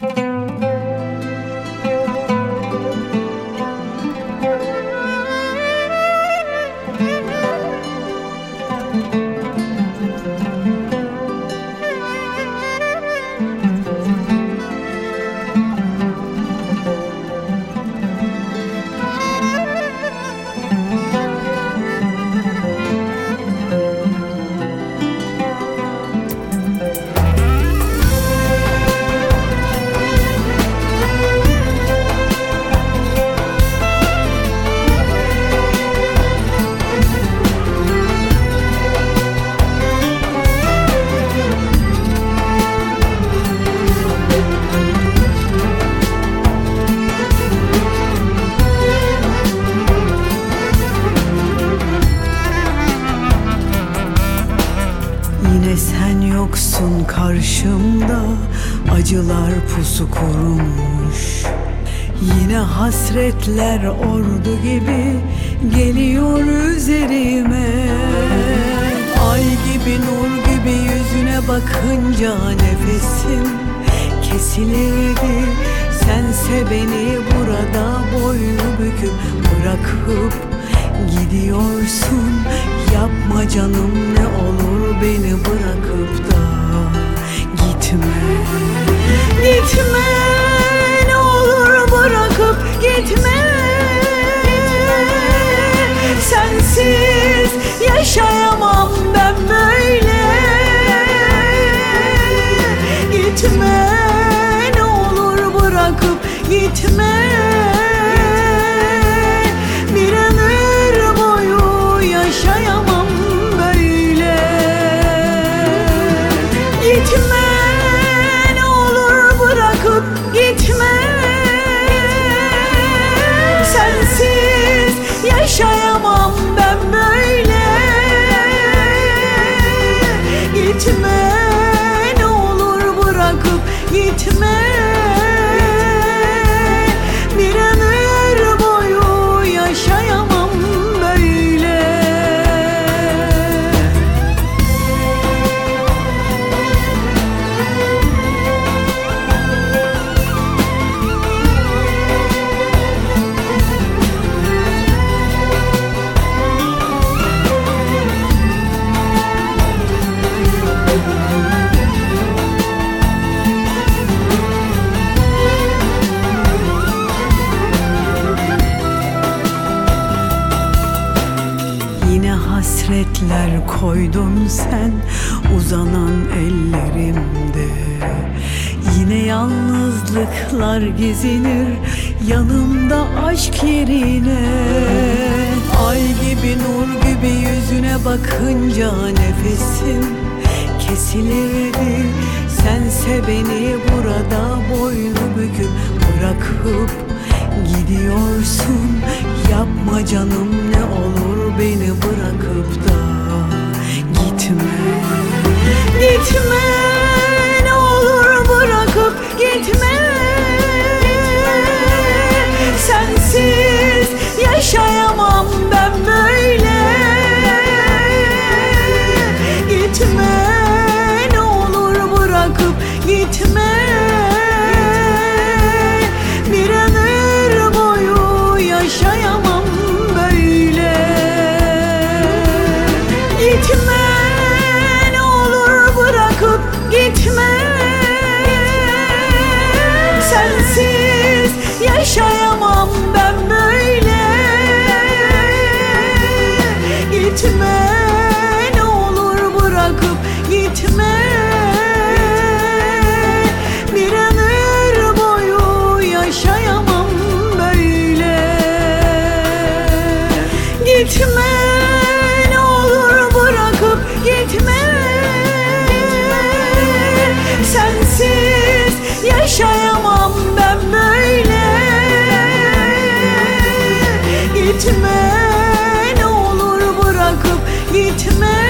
Yine sen yoksun karşımda, acılar pusu kurmuş. Yine hasretler ordu gibi geliyor üzerime. Ay gibi nur gibi yüzüne bakınca nefesim kesilirdi. Sense beni burada boynu büküp bırakıp gidiyorsun. Yapma canım, ne olur beni bırakıp da gitme. Gitme, ne olur bırakıp gitme. Sensiz yaşayamam ben böyle. Gitme, ne olur bırakıp gitme. Bir ömür boyu yaşayamam böyle. Gitme, ne olur bırakıp gitme. Sensiz yaşayamam ben böyle. Gitme, ne olur bırakıp gitme. Bir ömür boyu yaşayamam böyle. Yine hasretler koydun sen uzanan ellerimde. Yine yalnızlıklar gezinir yanımda aşk yerine. Ay gibi nur gibi yüzüne bakınca nefesim kesilirdi. Sense beni burada boynu büküp bırakıp gidiyorsun. Yapma canım, ne olur beni bırakıp da gitme. Gitme, ne olur bırakıp gitme. Sensiz yaşayamam ben böyle. Gitme, ne olur bırakıp gitme. Bir ömür boyu yaşayamam böyle. Gitme, ne olur bırakıp gitme. Sensiz yaşayamam ben böyle. Gitme, ne olur bırakıp gitme. Bir ömür boyu yaşayamam böyle. Gitme, ne olur bırakıp gitme. Sensiz yaşayamam ben böyle. Gitme, ne olur bırakıp gitme.